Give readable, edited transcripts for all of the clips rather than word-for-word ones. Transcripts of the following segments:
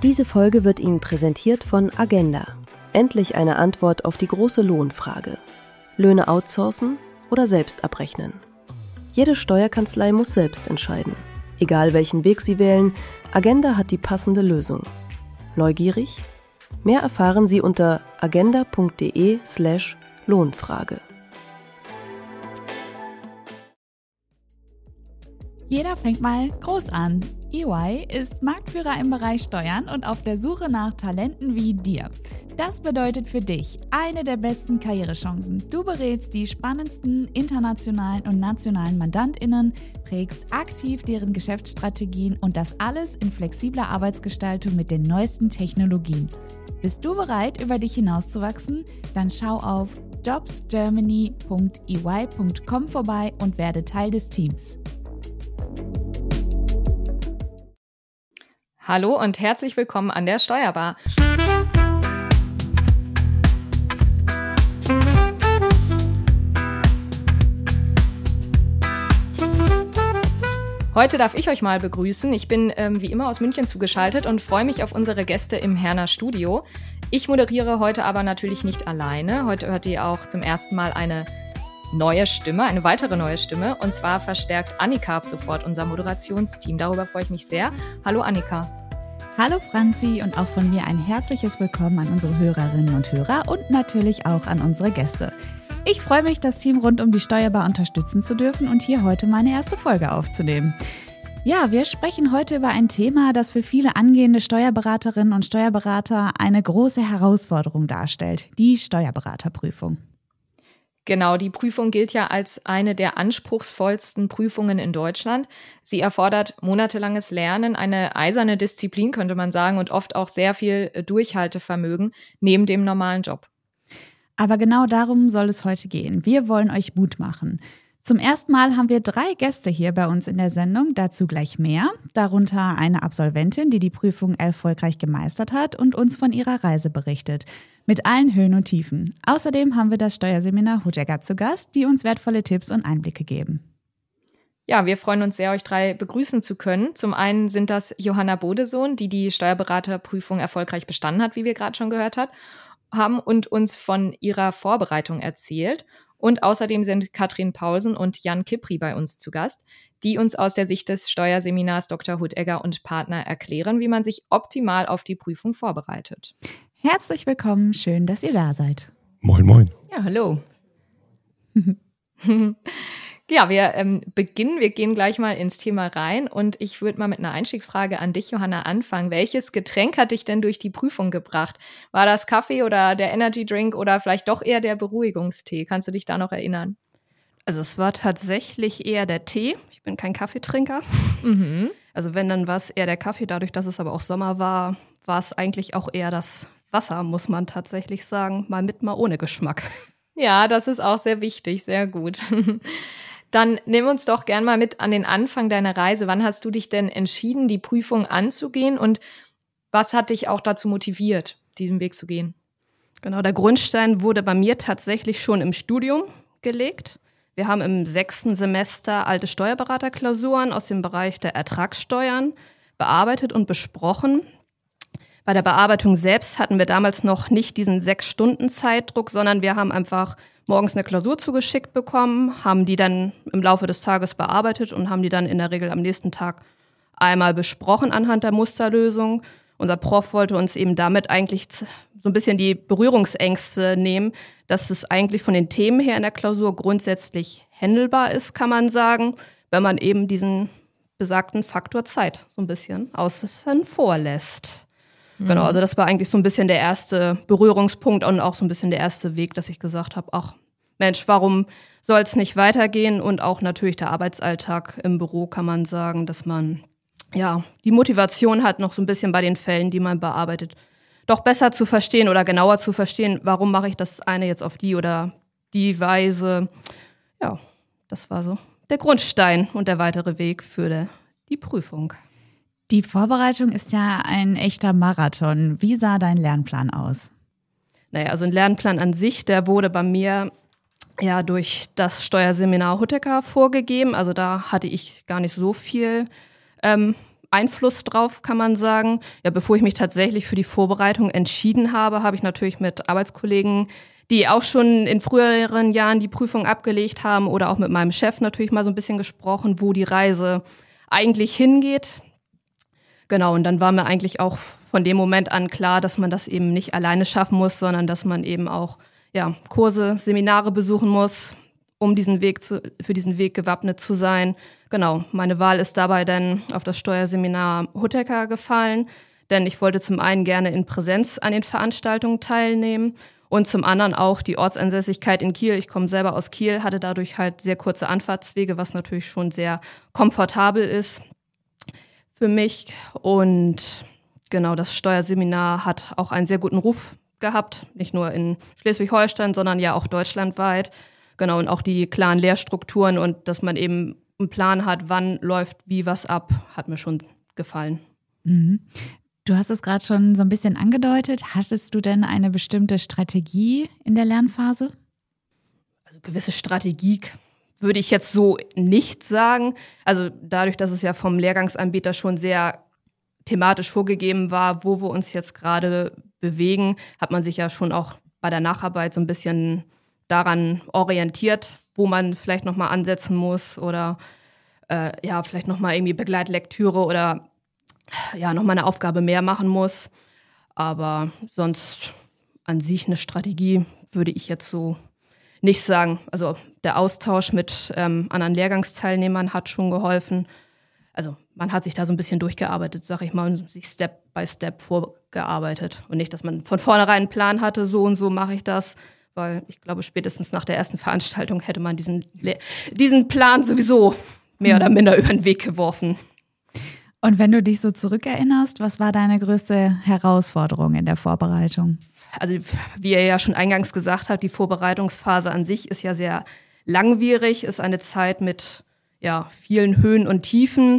Diese Folge wird Ihnen präsentiert von Agenda. Endlich eine Antwort auf die große Lohnfrage. Löhne outsourcen oder selbst abrechnen? Jede Steuerkanzlei muss selbst entscheiden. Egal welchen Weg Sie wählen, Agenda hat die passende Lösung. Neugierig? Mehr erfahren Sie unter agenda.de/Lohnfrage. Jeder fängt mal groß an. EY ist Marktführer im Bereich Steuern und auf der Suche nach Talenten wie dir. Das bedeutet für dich eine der besten Karrierechancen. Du berätst die spannendsten internationalen und nationalen MandantInnen, prägst aktiv deren Geschäftsstrategien und das alles in flexibler Arbeitsgestaltung mit den neuesten Technologien. Bist du bereit, über dich hinauszuwachsen? Dann schau auf jobsgermany.ey.com vorbei und werde Teil des Teams. Hallo und herzlich willkommen an der Steuerbar. Heute darf ich euch mal begrüßen. Ich bin wie immer aus München zugeschaltet und freue mich auf unsere Gäste im Herner Studio. Ich moderiere heute aber natürlich nicht alleine. Heute hört ihr auch zum ersten Mal eine weitere neue Stimme. Und zwar verstärkt Annika ab sofort unser Moderationsteam. Darüber freue ich mich sehr. Hallo Annika. Hallo Franzi und auch von mir ein herzliches Willkommen an unsere Hörerinnen und Hörer und natürlich auch an unsere Gäste. Ich freue mich, das Team rund um die Steuerbar unterstützen zu dürfen und hier heute meine erste Folge aufzunehmen. Ja, wir sprechen heute über ein Thema, das für viele angehende Steuerberaterinnen und Steuerberater eine große Herausforderung darstellt, die Steuerberaterprüfung. Genau, die Prüfung gilt ja als eine der anspruchsvollsten Prüfungen in Deutschland. Sie erfordert monatelanges Lernen, eine eiserne Disziplin, könnte man sagen, und oft auch sehr viel Durchhaltevermögen neben dem normalen Job. Aber genau darum soll es heute gehen. Wir wollen euch Mut machen. Zum ersten Mal haben wir 3 Gäste hier bei uns in der Sendung, dazu gleich mehr. Darunter eine Absolventin, die die Prüfung erfolgreich gemeistert hat und uns von ihrer Reise berichtet. Mit allen Höhen und Tiefen. Außerdem haben wir das Steuerseminar Huttegger zu Gast, die uns wertvolle Tipps und Einblicke geben. Ja, wir freuen uns sehr, euch 3 begrüßen zu können. Zum einen sind das Johanna Bodesohn, die die Steuerberaterprüfung erfolgreich bestanden hat, wie wir gerade schon gehört haben, und uns von ihrer Vorbereitung erzählt. Und außerdem sind Katrin Paulsen und Jan Kipri bei uns zu Gast, die uns aus der Sicht des Steuerseminars Dr. Huttegger und Partner erklären, wie man sich optimal auf die Prüfung vorbereitet. Herzlich willkommen, schön, dass ihr da seid. Moin, moin. Ja, hallo. Ja, wir beginnen. Wir gehen gleich mal ins Thema rein und ich würde mal mit einer Einstiegsfrage an dich, Johanna, anfangen. Welches Getränk hat dich denn durch die Prüfung gebracht? War das Kaffee oder der Energy Drink oder vielleicht doch eher der Beruhigungstee? Kannst du dich da noch erinnern? Also es war tatsächlich eher der Tee. Ich bin kein Kaffeetrinker. Mhm. Also wenn, dann war es eher der Kaffee. Dadurch, dass es aber auch Sommer war, war es eigentlich auch eher das Wasser, muss man tatsächlich sagen. Mal mit, mal ohne Geschmack. Ja, das ist auch sehr wichtig. Sehr gut. Dann nimm uns doch gern mal mit an den Anfang deiner Reise. Wann hast du dich denn entschieden, die Prüfung anzugehen und was hat dich auch dazu motiviert, diesen Weg zu gehen? Genau, der Grundstein wurde bei mir tatsächlich schon im Studium gelegt. Wir haben im 6. Semester alte Steuerberaterklausuren aus dem Bereich der Ertragssteuern bearbeitet und besprochen. Bei der Bearbeitung selbst hatten wir damals noch nicht diesen 6-Stunden-Zeitdruck, sondern wir haben einfach morgens eine Klausur zugeschickt bekommen, haben die dann im Laufe des Tages bearbeitet und haben die dann in der Regel am nächsten Tag einmal besprochen anhand der Musterlösung. Unser Prof wollte uns eben damit eigentlich so ein bisschen die Berührungsängste nehmen, dass es eigentlich von den Themen her in der Klausur grundsätzlich händelbar ist, kann man sagen, wenn man eben diesen besagten Faktor Zeit so ein bisschen außen vor lässt. Genau, also das war eigentlich so ein bisschen der erste Berührungspunkt und auch so ein bisschen der erste Weg, dass ich gesagt habe, ach Mensch, warum soll es nicht weitergehen? Und auch natürlich der Arbeitsalltag im Büro kann man sagen, dass man ja die Motivation hat, noch so ein bisschen bei den Fällen, die man bearbeitet, doch besser zu verstehen oder genauer zu verstehen, warum mache ich das eine jetzt auf die oder die Weise. Ja, das war so der Grundstein und der weitere Weg für die Prüfung. Die Vorbereitung ist ja ein echter Marathon. Wie sah dein Lernplan aus? Naja, also ein Lernplan an sich, der wurde bei mir ja durch das Steuerseminar Huttegger vorgegeben. Also da hatte ich gar nicht so viel Einfluss drauf, kann man sagen. Ja, bevor ich mich tatsächlich für die Vorbereitung entschieden habe, habe ich natürlich mit Arbeitskollegen, die auch schon in früheren Jahren die Prüfung abgelegt haben, oder auch mit meinem Chef natürlich mal so ein bisschen gesprochen, wo die Reise eigentlich hingeht. Genau, und dann war mir eigentlich auch von dem Moment an klar, dass man das eben nicht alleine schaffen muss, sondern dass man eben auch Kurse, Seminare besuchen muss, um für diesen Weg gewappnet zu sein. Genau, meine Wahl ist dabei dann auf das Steuerseminar Huttecker gefallen, denn ich wollte zum einen gerne in Präsenz an den Veranstaltungen teilnehmen und zum anderen auch die Ortsansässigkeit in Kiel. Ich komme selber aus Kiel, hatte dadurch halt sehr kurze Anfahrtswege, was natürlich schon sehr komfortabel ist für mich. Und genau, das Steuerseminar hat auch einen sehr guten Ruf gehabt, nicht nur in Schleswig-Holstein, sondern ja auch deutschlandweit. Genau, und auch die klaren Lehrstrukturen und dass man eben einen Plan hat, wann läuft wie was ab, hat mir schon gefallen. Mhm. Du hast es gerade schon so ein bisschen angedeutet. Hattest du denn eine bestimmte Strategie in der Lernphase? Also gewisse Strategie würde ich jetzt so nicht sagen. Also dadurch, dass es ja vom Lehrgangsanbieter schon sehr thematisch vorgegeben war, wo wir uns jetzt gerade bewegen, hat man sich ja schon auch bei der Nacharbeit so ein bisschen daran orientiert, wo man vielleicht nochmal ansetzen muss oder vielleicht nochmal irgendwie Begleitlektüre oder nochmal eine Aufgabe mehr machen muss. Aber sonst an sich eine Strategie würde ich jetzt so nicht sagen. Also der Austausch mit anderen Lehrgangsteilnehmern hat schon geholfen. Also man hat sich da so ein bisschen durchgearbeitet, sag ich mal, und sich Step by Step vorgearbeitet. Und nicht, dass man von vornherein einen Plan hatte, so und so mache ich das. Weil ich glaube, spätestens nach der ersten Veranstaltung hätte man diesen Plan sowieso mehr oder minder über den Weg geworfen. Und wenn du dich so zurückerinnerst, was war deine größte Herausforderung in der Vorbereitung? Also wie ihr ja schon eingangs gesagt habt, die Vorbereitungsphase an sich ist ja sehr langwierig, ist eine Zeit mit vielen Höhen und Tiefen.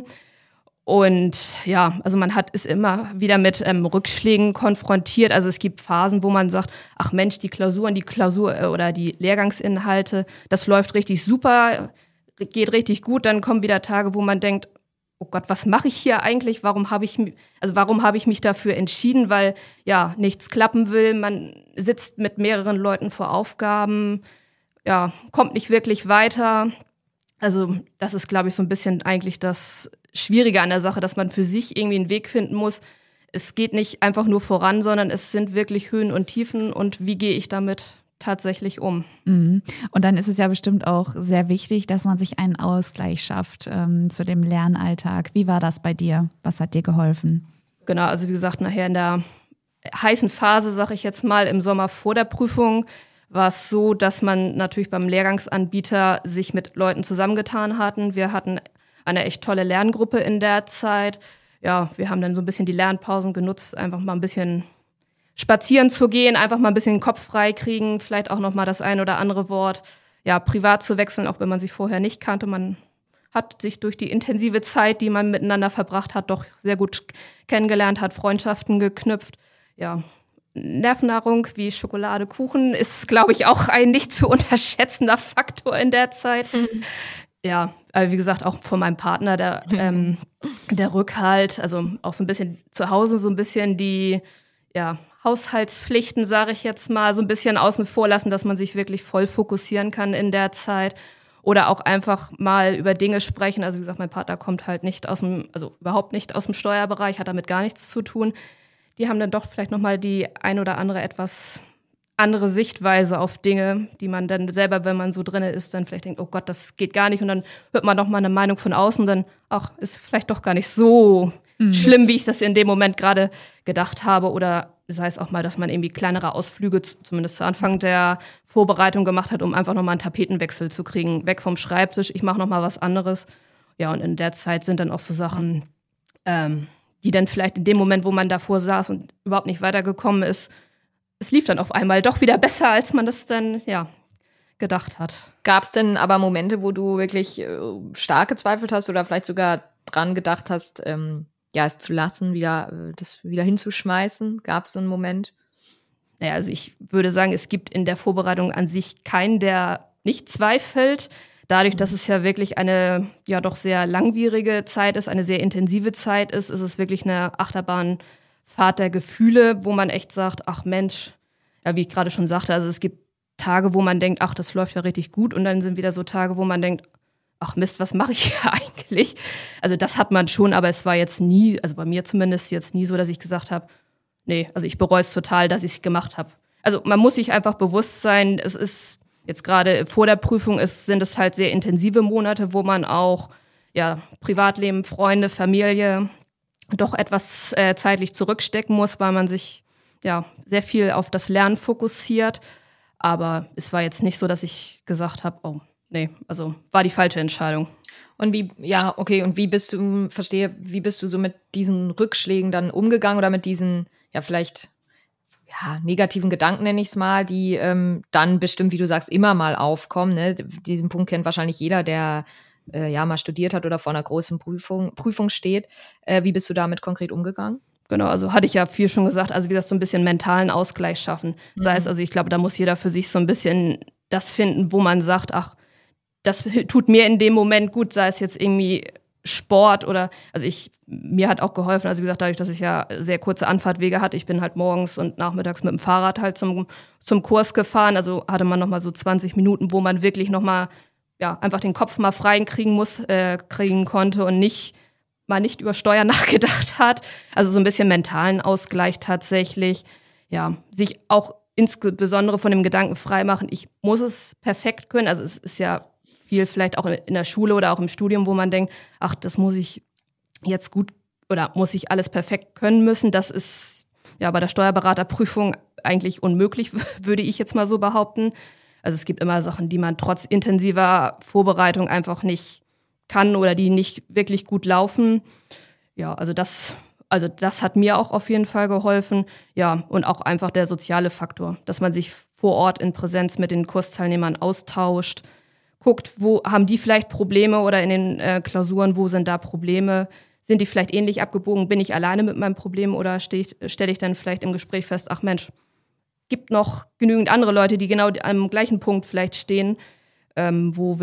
Und also man ist immer wieder mit Rückschlägen konfrontiert. Also es gibt Phasen, wo man sagt, ach Mensch, die Klausur oder die Lehrgangsinhalte, das läuft richtig super, geht richtig gut. Dann kommen wieder Tage, wo man denkt, oh Gott, was mache ich hier eigentlich? Warum habe ich mich dafür entschieden? Weil nichts klappen will. Man sitzt mit mehreren Leuten vor Aufgaben, kommt nicht wirklich weiter. Also das ist, glaube ich, so ein bisschen eigentlich das Schwierige an der Sache, dass man für sich irgendwie einen Weg finden muss. Es geht nicht einfach nur voran, sondern es sind wirklich Höhen und Tiefen. Und wie gehe ich damit tatsächlich um? Mhm. Und dann ist es ja bestimmt auch sehr wichtig, dass man sich einen Ausgleich schafft zu dem Lernalltag. Wie war das bei dir? Was hat dir geholfen? Genau, also wie gesagt, nachher in der heißen Phase, sage ich jetzt mal, im Sommer vor der Prüfung, war es so, dass man natürlich beim Lehrgangsanbieter sich mit Leuten zusammengetan hatten. Wir hatten eine echt tolle Lerngruppe in der Zeit. Ja, wir haben dann so ein bisschen die Lernpausen genutzt, einfach mal ein bisschen spazieren zu gehen, einfach mal ein bisschen den Kopf frei kriegen, vielleicht auch noch mal das ein oder andere Wort privat zu wechseln, auch wenn man sich vorher nicht kannte. Man hat sich durch die intensive Zeit, die man miteinander verbracht hat, doch sehr gut kennengelernt, hat Freundschaften geknüpft. Ja, Nervennahrung wie Schokolade, Kuchen ist, glaube ich, auch ein nicht zu unterschätzender Faktor in der Zeit. Ja, aber wie gesagt, auch von meinem Partner, der Rückhalt, also auch so ein bisschen zu Hause, so ein bisschen die Haushaltspflichten, sage ich jetzt mal, so ein bisschen außen vor lassen, dass man sich wirklich voll fokussieren kann in der Zeit. Oder auch einfach mal über Dinge sprechen. Also wie gesagt, mein Partner kommt halt überhaupt nicht aus dem Steuerbereich, hat damit gar nichts zu tun. Die haben dann doch vielleicht nochmal die ein oder andere etwas andere Sichtweise auf Dinge, die man dann selber, wenn man so drin ist, dann vielleicht denkt, oh Gott, das geht gar nicht. Und dann hört man nochmal eine Meinung von außen und dann, ist vielleicht doch gar nicht so schlimm, wie ich das in dem Moment gerade gedacht habe. Oder sei es auch mal, dass man irgendwie kleinere Ausflüge, zumindest zu Anfang der Vorbereitung gemacht hat, um einfach nochmal einen Tapetenwechsel zu kriegen. Weg vom Schreibtisch, ich mache nochmal was anderes. Ja, und in der Zeit sind dann auch so Sachen, die dann vielleicht in dem Moment, wo man davor saß und überhaupt nicht weitergekommen ist, es lief dann auf einmal doch wieder besser, als man das dann, gedacht hat. Gab es denn aber Momente, wo du wirklich stark gezweifelt hast oder vielleicht sogar dran gedacht hast, es zu lassen, das wieder hinzuschmeißen? Gab es so einen Moment? Naja, also ich würde sagen, es gibt in der Vorbereitung an sich keinen, der nicht zweifelt. Dadurch, dass es ja wirklich eine ja doch sehr langwierige Zeit ist, eine sehr intensive Zeit ist es wirklich eine Achterbahnfahrt der Gefühle, wo man echt sagt, ach Mensch, ja, wie ich gerade schon sagte, also es gibt Tage, wo man denkt, ach, das läuft ja richtig gut, und dann sind wieder so Tage, wo man denkt, ach Mist, was mache ich hier eigentlich? Also das hat man schon, aber es war jetzt nie, also bei mir zumindest jetzt nie so, dass ich gesagt habe, nee, also ich bereue es total, dass ich es gemacht habe. Also man muss sich einfach bewusst sein, es ist jetzt gerade vor der Prüfung sind es halt sehr intensive Monate, wo man auch ja Privatleben, Freunde, Familie doch etwas zeitlich zurückstecken muss, weil man sich ja sehr viel auf das Lernen fokussiert. Aber es war jetzt nicht so, dass ich gesagt habe, oh, nee, also war die falsche Entscheidung. Und wie bist du so mit diesen Rückschlägen dann umgegangen oder mit diesen, ja, vielleicht, ja, negativen Gedanken, nenne ich es mal, die dann bestimmt, wie du sagst, immer mal aufkommen, ne? Diesen Punkt kennt wahrscheinlich jeder, der mal studiert hat oder vor einer großen Prüfung steht. Wie bist du damit konkret umgegangen? Genau, also hatte ich ja viel schon gesagt, also wie das so ein bisschen mentalen Ausgleich schaffen. Sei es, also ich glaube, da muss jeder für sich so ein bisschen das finden, wo man sagt, ach, das tut mir in dem Moment gut, sei es jetzt irgendwie Sport oder, also mir hat auch geholfen, also wie gesagt, dadurch, dass ich ja sehr kurze Anfahrtwege hatte, ich bin halt morgens und nachmittags mit dem Fahrrad halt zum Kurs gefahren, also hatte man nochmal so 20 Minuten, wo man wirklich nochmal, ja, einfach den Kopf mal frei kriegen konnte und mal nicht über Steuern nachgedacht hat. Also so ein bisschen mentalen Ausgleich tatsächlich. Ja, sich auch insbesondere von dem Gedanken freimachen, ich muss es perfekt können. Also es ist ja viel vielleicht auch in der Schule oder auch im Studium, wo man denkt, ach, das muss ich jetzt gut oder muss ich alles perfekt können müssen. Das ist ja bei der Steuerberaterprüfung eigentlich unmöglich, würde ich jetzt mal so behaupten. Also es gibt immer Sachen, die man trotz intensiver Vorbereitung einfach nicht kann oder die nicht wirklich gut laufen. Ja, also das hat mir auch auf jeden Fall geholfen. Ja, und auch einfach der soziale Faktor, dass man sich vor Ort in Präsenz mit den Kursteilnehmern austauscht, guckt, wo haben die vielleicht Probleme oder in den Klausuren, wo sind da Probleme? Sind die vielleicht ähnlich abgebogen? Bin ich alleine mit meinem Problem oder stelle ich dann vielleicht im Gespräch fest, ach Mensch, gibt noch genügend andere Leute, die genau am gleichen Punkt vielleicht stehen, wo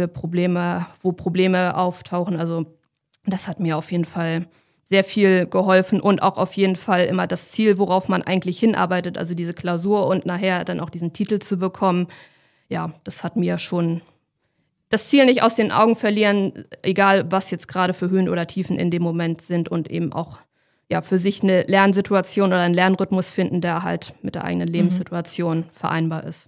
Probleme auftauchen. Also das hat mir auf jeden Fall sehr viel geholfen und auch auf jeden Fall immer das Ziel, worauf man eigentlich hinarbeitet, also diese Klausur und nachher dann auch diesen Titel zu bekommen. Ja, das hat mir schon das Ziel nicht aus den Augen verlieren, egal was jetzt gerade für Höhen oder Tiefen in dem Moment sind und eben auch ja für sich eine Lernsituation oder einen Lernrhythmus finden, der halt mit der eigenen Lebenssituation vereinbar ist.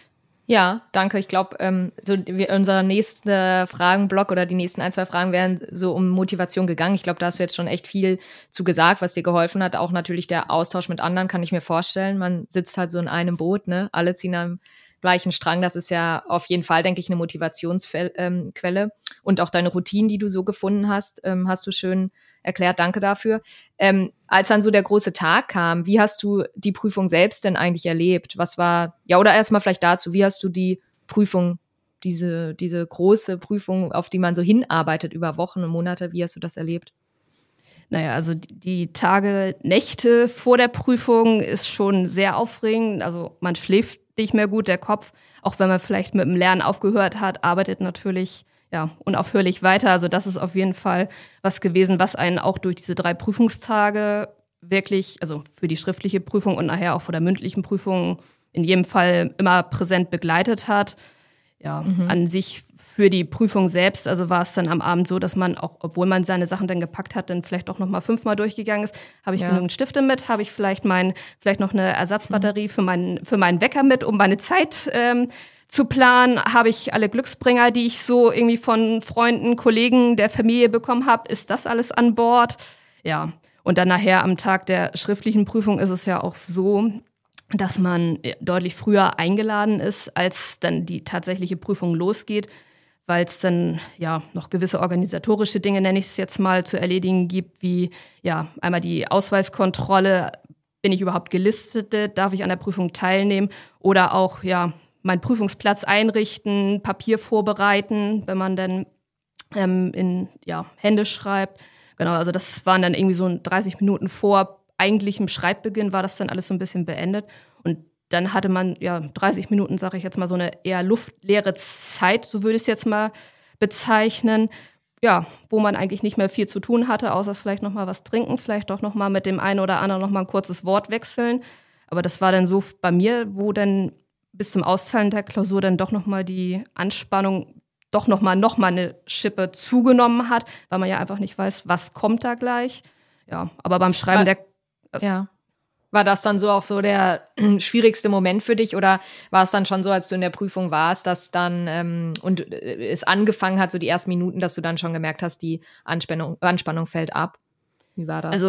Ja, danke. Ich glaube, unser nächster Fragenblock oder die nächsten 1, 2 Fragen wären so um Motivation gegangen. Ich glaube, da hast du jetzt schon echt viel zu gesagt, was dir geholfen hat. Auch natürlich der Austausch mit anderen, kann ich mir vorstellen. Man sitzt halt so in einem Boot, ne? Alle ziehen am gleichen Strang. Das ist ja auf jeden Fall, denke ich, eine Motivationsquelle. Und auch deine Routinen, die du so gefunden hast, hast du schön erklärt. Danke dafür. Als dann so der große Tag kam, wie hast du die Prüfung selbst denn eigentlich erlebt? Was war, ja, oder erstmal vielleicht dazu, wie hast du die Prüfung, diese große Prüfung, auf die man so hinarbeitet über Wochen und Monate, wie hast du das erlebt? Naja, also die Tage, Nächte vor der Prüfung ist schon sehr aufregend. Also man schläft nicht mehr gut, der Kopf, auch wenn man vielleicht mit dem Lernen aufgehört hat, arbeitet natürlich ja unaufhörlich weiter. Also das ist auf jeden Fall was gewesen, was einen auch durch diese 3 Prüfungstage wirklich, also für die schriftliche Prüfung und nachher auch vor der mündlichen Prüfung in jedem Fall immer präsent begleitet hat. Ja, an sich für die Prüfung selbst, also war es dann am Abend so, dass man auch, obwohl man seine Sachen dann gepackt hat, dann vielleicht auch noch mal 5-mal durchgegangen ist. Habe ich genügend Stifte mit? Habe ich vielleicht noch eine Ersatzbatterie für meinen Wecker mit, um meine Zeit zu planen? Habe ich alle Glücksbringer, die ich so irgendwie von Freunden, Kollegen, der Familie bekommen habe? Ist das alles an Bord? Ja, und dann nachher am Tag der schriftlichen Prüfung ist es ja auch so, dass man deutlich früher eingeladen ist, als dann die tatsächliche Prüfung losgeht, weil es dann ja noch gewisse organisatorische Dinge, nenne ich es jetzt mal, zu erledigen gibt, wie ja einmal die Ausweiskontrolle, bin ich überhaupt gelistet, darf ich an der Prüfung teilnehmen oder auch ja meinen Prüfungsplatz einrichten, Papier vorbereiten, wenn man dann in Hände schreibt. Genau, also das waren dann irgendwie so 30 Minuten vor eigentlichem Schreibbeginn war das dann alles so ein bisschen beendet. Und dann hatte man 30 Minuten, sage ich jetzt mal, so eine eher luftleere Zeit, so würde ich es jetzt mal bezeichnen, ja, wo man eigentlich nicht mehr viel zu tun hatte, außer vielleicht nochmal was trinken, vielleicht doch nochmal mit dem einen oder anderen nochmal ein kurzes Wort wechseln. Aber das war dann so bei mir, wo dann bis zum Auszahlen der Klausur dann doch nochmal die Anspannung doch nochmal eine Schippe zugenommen hat, weil man ja einfach nicht weiß, was kommt da gleich. Ja, aber beim Schreiben War das dann so auch so der schwierigste Moment für dich oder war es dann schon so, als du in der Prüfung warst, dass dann und es angefangen hat, so die ersten Minuten, dass du dann schon gemerkt hast, die Anspannung fällt ab? Wie war das? Also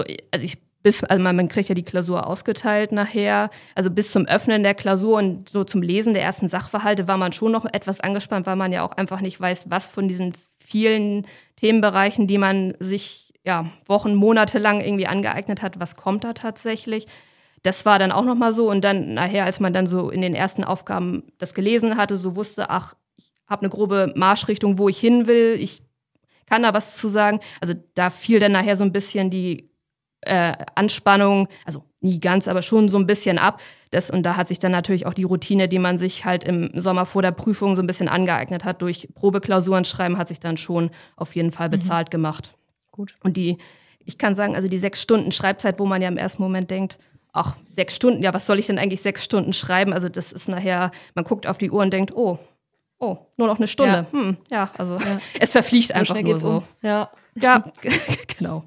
man kriegt ja die Klausur ausgeteilt nachher. Also bis zum Öffnen der Klausur und so zum Lesen der ersten Sachverhalte war man schon noch etwas angespannt, weil man ja auch einfach nicht weiß, was von diesen vielen Themenbereichen, die man sich Wochen, Monate lang irgendwie angeeignet hat, was kommt da tatsächlich. Das war dann auch nochmal so. Und dann nachher, als man dann so in den ersten Aufgaben das gelesen hatte, so wusste, ich habe eine grobe Marschrichtung, wo ich hin will. Ich kann da was zu sagen. Also da fiel dann nachher so ein bisschen die Anspannung, also nie ganz, aber schon so ein bisschen ab. Und da hat sich dann natürlich auch die Routine, die man sich halt im Sommer vor der Prüfung so ein bisschen angeeignet hat, durch Probeklausuren schreiben, hat sich dann schon auf jeden Fall bezahlt gemacht. Gut. Und ich kann sagen, also die 6 Stunden Schreibzeit, wo man ja im ersten Moment denkt, 6 Stunden, ja, was soll ich denn eigentlich 6 Stunden schreiben? Also das ist nachher, man guckt auf die Uhr und denkt, oh, nur noch eine Stunde. Es verfliegt einfach nur so. Ja, genau.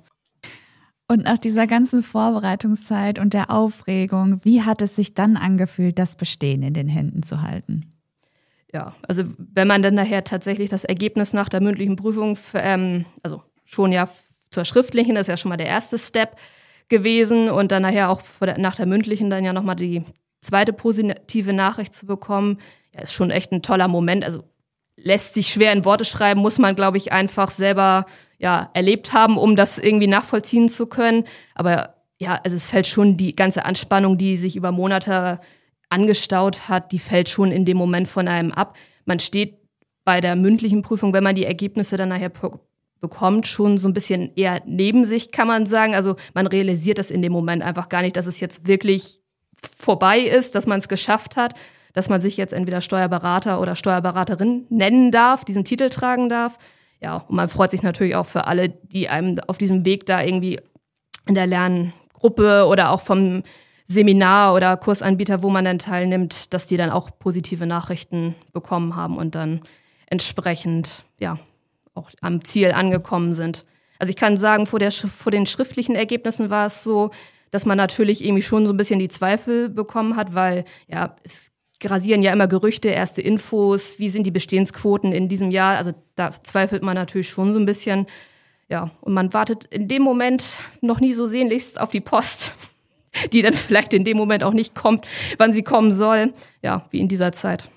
Und nach dieser ganzen Vorbereitungszeit und der Aufregung, wie hat es sich dann angefühlt, das Bestehen in den Händen zu halten? Ja, also wenn man dann nachher tatsächlich das Ergebnis nach der mündlichen Prüfung, also schon ja zur schriftlichen, das ist ja schon mal der erste Step gewesen und dann nachher auch nach der mündlichen dann ja nochmal die zweite positive Nachricht zu bekommen, ist schon echt ein toller Moment. Also lässt sich schwer in Worte schreiben, muss man, glaube ich, einfach selber erlebt haben, um das irgendwie nachvollziehen zu können. Aber also es fällt schon die ganze Anspannung, die sich über Monate angestaut hat, die fällt schon in dem Moment von einem ab. Man steht bei der mündlichen Prüfung, wenn man die Ergebnisse dann nachher bekommt, schon so ein bisschen eher neben sich, kann man sagen. Also man realisiert das in dem Moment einfach gar nicht, dass es jetzt wirklich vorbei ist, dass man es geschafft hat, dass man sich jetzt entweder Steuerberater oder Steuerberaterin nennen darf, diesen Titel tragen darf. Ja, und man freut sich natürlich auch für alle, die einem auf diesem Weg da irgendwie in der Lerngruppe oder auch vom Seminar oder Kursanbieter, wo man dann teilnimmt, dass die dann auch positive Nachrichten bekommen haben und dann entsprechend, auch am Ziel angekommen sind. Also ich kann sagen, vor den schriftlichen Ergebnissen war es so, dass man natürlich irgendwie schon so ein bisschen die Zweifel bekommen hat, weil es grasieren ja immer Gerüchte, erste Infos, wie sind die Bestehensquoten in diesem Jahr? Also da zweifelt man natürlich schon so ein bisschen. Ja, und man wartet in dem Moment noch nie so sehnlichst auf die Post, die dann vielleicht in dem Moment auch nicht kommt, wann sie kommen soll, wie in dieser Zeit.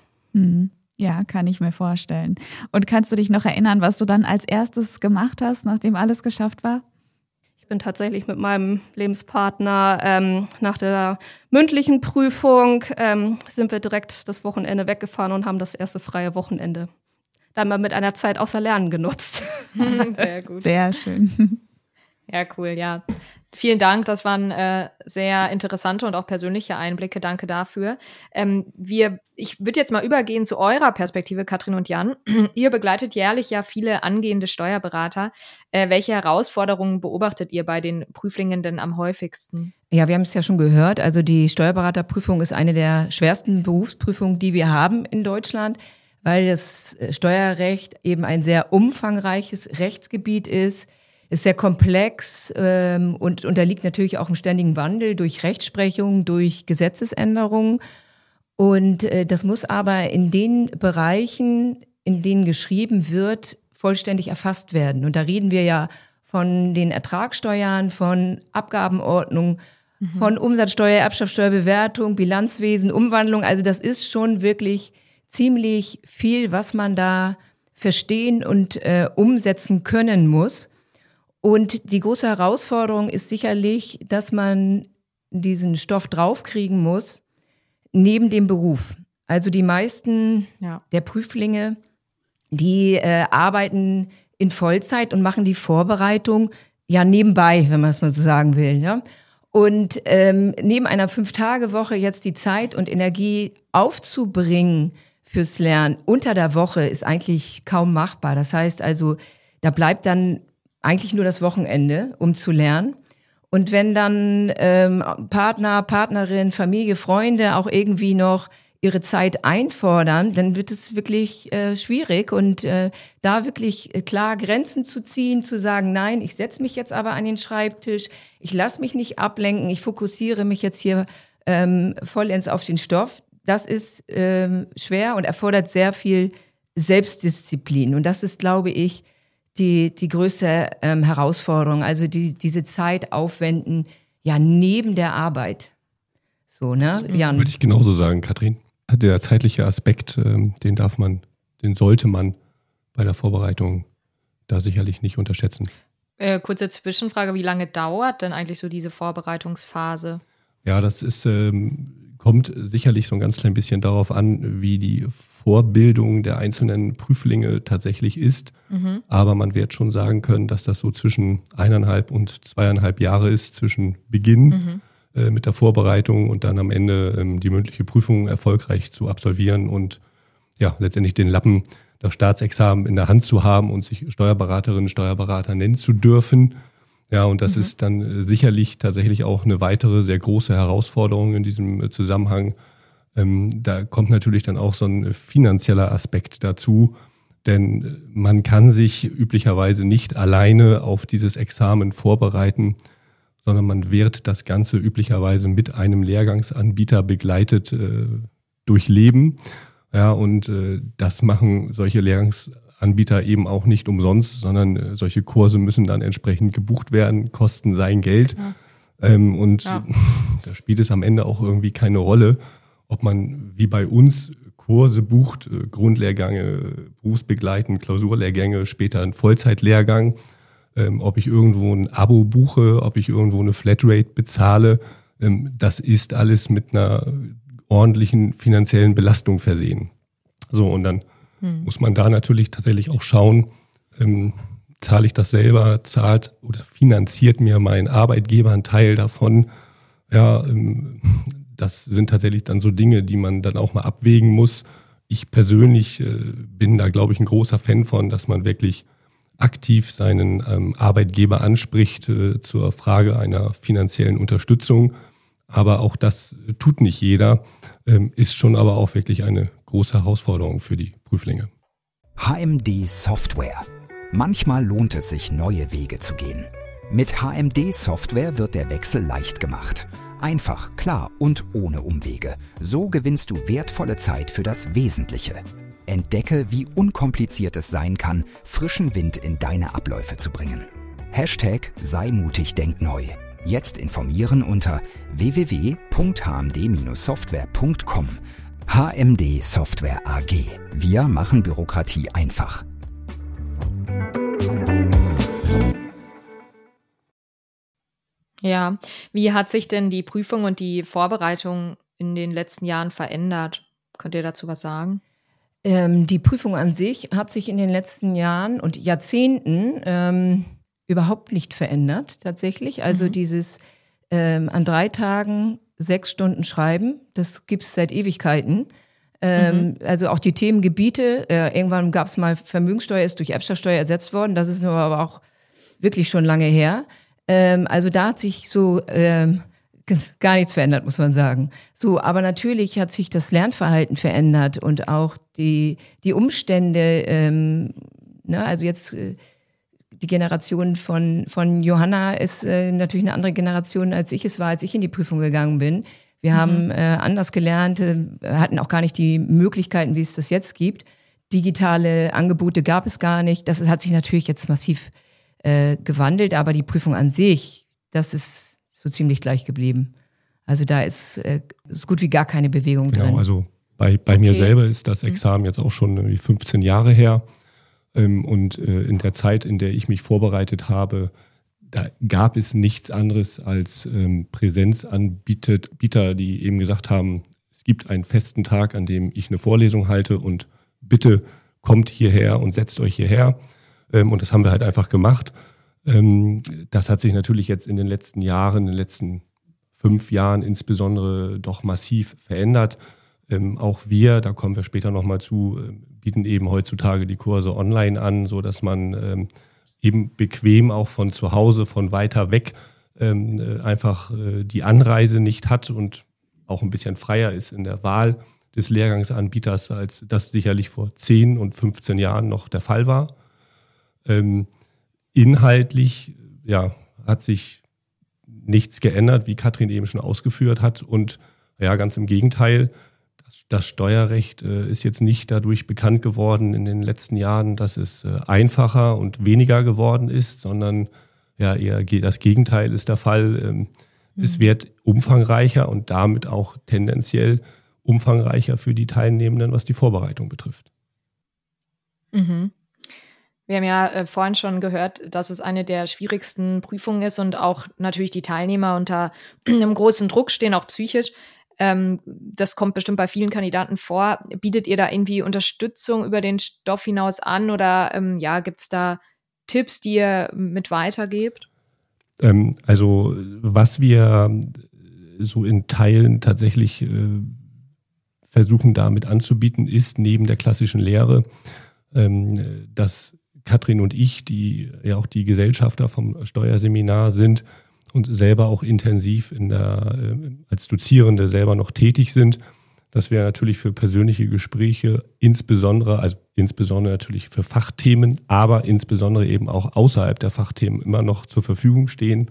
Ja, kann ich mir vorstellen. Und kannst du dich noch erinnern, was du dann als erstes gemacht hast, nachdem alles geschafft war? Ich bin tatsächlich mit meinem Lebenspartner nach der mündlichen Prüfung sind wir direkt das Wochenende weggefahren und haben das erste freie Wochenende dann mal mit einer Zeit außer Lernen genutzt. Sehr gut. Sehr schön. Ja, cool, ja. Vielen Dank, das waren sehr interessante und auch persönliche Einblicke. Danke dafür. Ich würde jetzt mal übergehen zu eurer Perspektive, Katrin und Jan. Ihr begleitet jährlich ja viele angehende Steuerberater. Welche Herausforderungen beobachtet ihr bei den Prüflingen denn am häufigsten? Ja, wir haben es ja schon gehört. Also die Steuerberaterprüfung ist eine der schwersten Berufsprüfungen, die wir haben in Deutschland, weil das Steuerrecht eben ein sehr umfangreiches Rechtsgebiet ist sehr komplex und unterliegt natürlich auch im ständigen Wandel durch Rechtsprechung, durch Gesetzesänderungen. Und das muss aber in den Bereichen, in denen geschrieben wird, vollständig erfasst werden. Und da reden wir ja von den Ertragssteuern, von Abgabenordnung, von Umsatzsteuer, Erbschaftssteuer, Bewertung, Bilanzwesen, Umwandlung. Also das ist schon wirklich ziemlich viel, was man da verstehen und umsetzen können muss. Und die große Herausforderung ist sicherlich, dass man diesen Stoff draufkriegen muss, neben dem Beruf. Also die meisten der Prüflinge, die arbeiten in Vollzeit und machen die Vorbereitung nebenbei, wenn man es mal so sagen will. Ja? Und neben einer 5-Tage-Woche jetzt die Zeit und Energie aufzubringen fürs Lernen unter der Woche ist eigentlich kaum machbar. Das heißt also, da bleibt dann eigentlich nur das Wochenende, um zu lernen. Und wenn dann Partner, Partnerin, Familie, Freunde auch irgendwie noch ihre Zeit einfordern, dann wird es wirklich schwierig. Und da wirklich klar Grenzen zu ziehen, zu sagen, nein, ich setze mich jetzt aber an den Schreibtisch, ich lasse mich nicht ablenken, ich fokussiere mich jetzt hier vollends auf den Stoff, das ist schwer und erfordert sehr viel Selbstdisziplin. Und das ist, glaube ich, die größte Herausforderung. Also diese Zeit aufwenden, ja, neben der Arbeit. So, ne? Jan? Würde ich genauso sagen, Katrin. Der zeitliche Aspekt, den sollte man bei der Vorbereitung da sicherlich nicht unterschätzen. Kurze Zwischenfrage, wie lange dauert denn eigentlich so diese Vorbereitungsphase? Ja, das kommt sicherlich so ein ganz klein bisschen darauf an, wie die Vorbildung der einzelnen Prüflinge tatsächlich ist. Mhm. Aber man wird schon sagen können, dass das so zwischen 1,5 und 2,5 Jahre ist, zwischen Beginn mit der Vorbereitung und dann am Ende die mündliche Prüfung erfolgreich zu absolvieren und ja, letztendlich den Lappen, das Staatsexamen in der Hand zu haben und sich Steuerberaterinnen, Steuerberater nennen zu dürfen. Ja, und das ist dann sicherlich tatsächlich auch eine weitere sehr große Herausforderung in diesem Zusammenhang. Da kommt natürlich dann auch so ein finanzieller Aspekt dazu, denn man kann sich üblicherweise nicht alleine auf dieses Examen vorbereiten, sondern man wird das Ganze üblicherweise mit einem Lehrgangsanbieter begleitet durchleben. Ja, und das machen solche Lehrgangsanbieter eben auch nicht umsonst, sondern solche Kurse müssen dann entsprechend gebucht werden, kosten sein Geld. Ja. Da spielt es am Ende auch irgendwie keine Rolle, ob man wie bei uns Kurse bucht, Grundlehrgänge, berufsbegleitend, Klausurlehrgänge, später einen Vollzeitlehrgang, ob ich irgendwo ein Abo buche, ob ich irgendwo eine Flatrate bezahle, das ist alles mit einer ordentlichen finanziellen Belastung versehen. So, und dann muss man da natürlich tatsächlich auch schauen, zahle ich das selber, zahlt oder finanziert mir mein Arbeitgeber einen Teil davon. Ja, das sind tatsächlich dann so Dinge, die man dann auch mal abwägen muss. Ich persönlich bin da, glaube ich, ein großer Fan von, dass man wirklich aktiv seinen Arbeitgeber anspricht zur Frage einer finanziellen Unterstützung. Aber auch das tut nicht jeder, ist schon aber auch wirklich eine große Herausforderung für die Prüflinge. HMD Software. Manchmal lohnt es sich, neue Wege zu gehen. Mit HMD Software wird der Wechsel leicht gemacht. Einfach, klar und ohne Umwege. So gewinnst du wertvolle Zeit für das Wesentliche. Entdecke, wie unkompliziert es sein kann, frischen Wind in deine Abläufe zu bringen. #sei mutig, denk neu. Jetzt informieren unter www.hmd-software.com. HMD Software AG. Wir machen Bürokratie einfach. Ja, wie hat sich denn die Prüfung und die Vorbereitung in den letzten Jahren verändert? Könnt ihr dazu was sagen? Die Prüfung an sich hat sich in den letzten Jahren und Jahrzehnten überhaupt nicht verändert, tatsächlich. Also dieses an 3 Tagen 6 Stunden schreiben, das gibt es seit Ewigkeiten. Also auch die Themengebiete, irgendwann gab es mal Vermögenssteuer, ist durch Erbschaftssteuer ersetzt worden, das ist aber auch wirklich schon lange her. Also da hat sich so gar nichts verändert, muss man sagen. So, aber natürlich hat sich das Lernverhalten verändert und auch die Umstände, also jetzt die Generation von Johanna ist natürlich eine andere Generation, als ich es war, als ich in die Prüfung gegangen bin. Wir haben anders gelernt, hatten auch gar nicht die Möglichkeiten, wie es das jetzt gibt. Digitale Angebote gab es gar nicht. Das hat sich natürlich jetzt massiv gewandelt, aber die Prüfung an sich, das ist so ziemlich gleich geblieben. Also da ist so gut wie gar keine Bewegung drin. Genau, also bei mir selber ist das Examen jetzt auch schon 15 Jahre her. Und in der Zeit, in der ich mich vorbereitet habe, da gab es nichts anderes als Präsenzanbieter, die eben gesagt haben, es gibt einen festen Tag, an dem ich eine Vorlesung halte und bitte kommt hierher und setzt euch hierher. Und das haben wir halt einfach gemacht. Das hat sich natürlich jetzt in den letzten Jahren, in den letzten 5 Jahren insbesondere doch massiv verändert. Auch wir, da kommen wir später nochmal zu, bieten eben heutzutage die Kurse online an, sodass man eben bequem auch von zu Hause, von weiter weg einfach die Anreise nicht hat und auch ein bisschen freier ist in der Wahl des Lehrgangsanbieters, als das sicherlich vor 10 und 15 Jahren noch der Fall war. Inhaltlich hat sich nichts geändert, wie Katrin eben schon ausgeführt hat. Und ganz im Gegenteil, das Steuerrecht ist jetzt nicht dadurch bekannt geworden in den letzten Jahren, dass es einfacher und weniger geworden ist, sondern eher das Gegenteil ist der Fall. Es wird umfangreicher und damit auch tendenziell umfangreicher für die Teilnehmenden, was die Vorbereitung betrifft. Mhm. Wir haben ja vorhin schon gehört, dass es eine der schwierigsten Prüfungen ist und auch natürlich die Teilnehmer unter einem großen Druck stehen, auch psychisch. Das kommt bestimmt bei vielen Kandidaten vor. Bietet ihr da irgendwie Unterstützung über den Stoff hinaus an oder gibt es da Tipps, die ihr mit weitergebt? Also was wir so in Teilen tatsächlich versuchen damit anzubieten, ist neben der klassischen Lehre, dass Katrin und ich, die ja auch die Gesellschafter vom Steuerseminar sind und selber auch intensiv als Dozierende selber noch tätig sind, dass wir natürlich für persönliche Gespräche insbesondere natürlich für Fachthemen, aber insbesondere eben auch außerhalb der Fachthemen immer noch zur Verfügung stehen.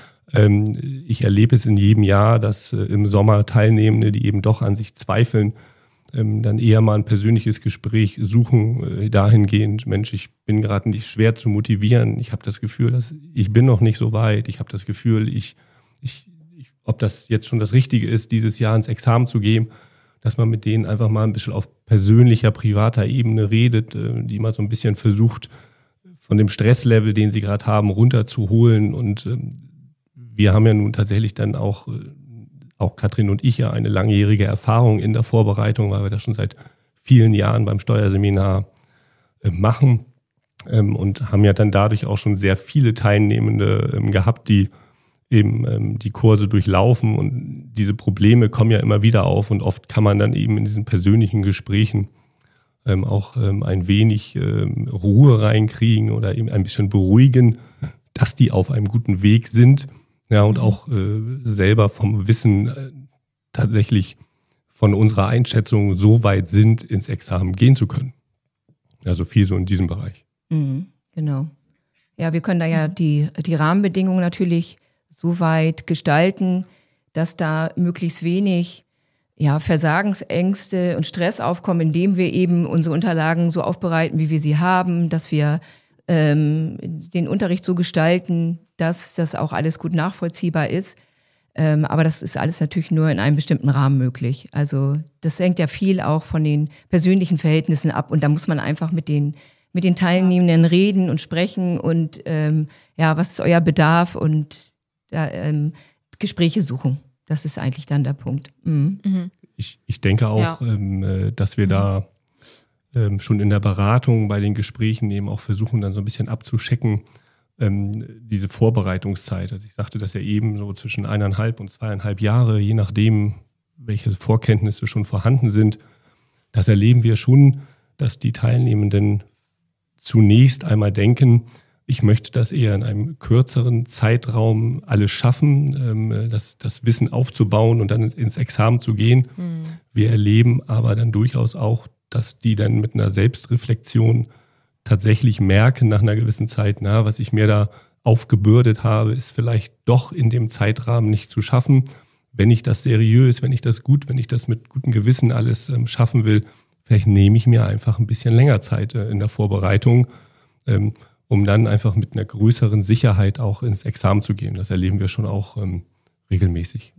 Ich erlebe es in jedem Jahr, dass im Sommer Teilnehmende, die eben doch an sich zweifeln, dann eher mal ein persönliches Gespräch suchen, dahingehend, Mensch, ich bin gerade nicht schwer zu motivieren. Ich habe das Gefühl, dass ich bin noch nicht so weit. Ich habe das Gefühl, ob das jetzt schon das Richtige ist, dieses Jahr ins Examen zu gehen, dass man mit denen einfach mal ein bisschen auf persönlicher, privater Ebene redet, die mal so ein bisschen versucht, von dem Stresslevel, den sie gerade haben, runterzuholen. Und wir haben ja nun tatsächlich dann auch Katrin und ich eine langjährige Erfahrung in der Vorbereitung, weil wir das schon seit vielen Jahren beim Steuerseminar machen und haben ja dann dadurch auch schon sehr viele Teilnehmende gehabt, die eben die Kurse durchlaufen, und diese Probleme kommen ja immer wieder auf, und oft kann man dann eben in diesen persönlichen Gesprächen auch ein wenig Ruhe reinkriegen oder eben ein bisschen beruhigen, dass die auf einem guten Weg sind. Ja, und auch selber vom Wissen tatsächlich von unserer Einschätzung so weit sind, ins Examen gehen zu können. Also viel so in diesem Bereich. Mhm, genau. Ja, wir können da ja die Rahmenbedingungen natürlich so weit gestalten, dass da möglichst wenig Versagensängste und Stress aufkommen, indem wir eben unsere Unterlagen so aufbereiten, wie wir sie haben, dass wir den Unterricht so gestalten, dass das auch alles gut nachvollziehbar ist. Aber das ist alles natürlich nur in einem bestimmten Rahmen möglich. Also das hängt ja viel auch von den persönlichen Verhältnissen ab, und da muss man einfach mit den Teilnehmenden reden und sprechen und was ist euer Bedarf und Gespräche suchen. Das ist eigentlich dann der Punkt. Mhm. Mhm. Ich denke auch, dass wir da schon in der Beratung bei den Gesprächen eben auch versuchen, dann so ein bisschen abzuchecken, diese Vorbereitungszeit. Also ich sagte das ja eben, so zwischen 1,5 und 2,5 Jahre, je nachdem, welche Vorkenntnisse schon vorhanden sind. Das erleben wir schon, dass die Teilnehmenden zunächst einmal denken, ich möchte das eher in einem kürzeren Zeitraum alles schaffen, das Wissen aufzubauen und dann ins Examen zu gehen. Mhm. Wir erleben aber dann durchaus auch, dass die dann mit einer Selbstreflexion tatsächlich merken nach einer gewissen Zeit, was ich mir da aufgebürdet habe, ist vielleicht doch in dem Zeitrahmen nicht zu schaffen. Wenn ich das seriös, wenn ich das mit gutem Gewissen alles schaffen will, vielleicht nehme ich mir einfach ein bisschen länger Zeit in der Vorbereitung, um dann einfach mit einer größeren Sicherheit auch ins Examen zu gehen. Das erleben wir schon auch regelmäßig.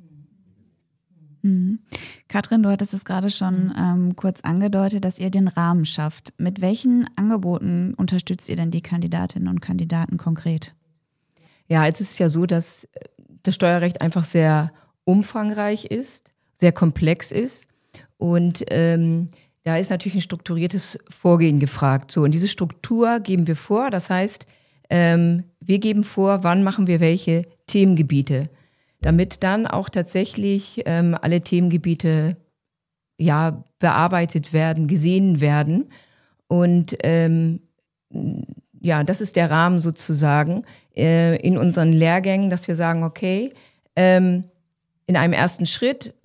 Mhm. Katrin, du hattest es gerade schon kurz angedeutet, dass ihr den Rahmen schafft. Mit welchen Angeboten unterstützt ihr denn die Kandidatinnen und Kandidaten konkret? Ja, also es ist ja so, dass das Steuerrecht einfach sehr umfangreich ist, sehr komplex ist, und da ist natürlich ein strukturiertes Vorgehen gefragt. So, und diese Struktur geben wir vor. Das heißt, wir geben vor, wann machen wir welche Themengebiete, damit dann auch tatsächlich alle Themengebiete bearbeitet werden, gesehen werden. Und das ist der Rahmen sozusagen in unseren Lehrgängen, dass wir sagen, okay, in einem ersten Schritt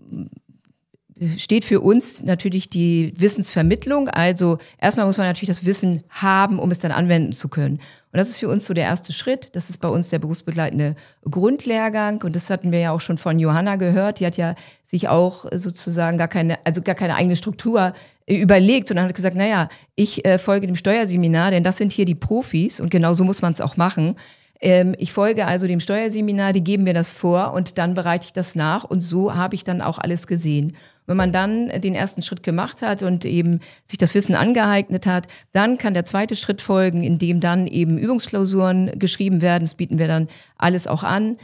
steht für uns natürlich die Wissensvermittlung. Also erstmal muss man natürlich das Wissen haben, um es dann anwenden zu können. Und das ist für uns so der erste Schritt. Das ist bei uns der berufsbegleitende Grundlehrgang. Und das hatten wir ja auch schon von Johanna gehört. Die hat ja sich auch sozusagen gar keine eigene Struktur überlegt, sondern hat gesagt, ich folge dem Steuerseminar, denn das sind hier die Profis und genau so muss man es auch machen. Ich folge also dem Steuerseminar, die geben mir das vor und dann bereite ich das nach und so habe ich dann auch alles gesehen. Wenn man dann den ersten Schritt gemacht hat und eben sich das Wissen angeeignet hat, dann kann der zweite Schritt folgen, in dem dann eben Übungsklausuren geschrieben werden. Das bieten wir dann alles auch an,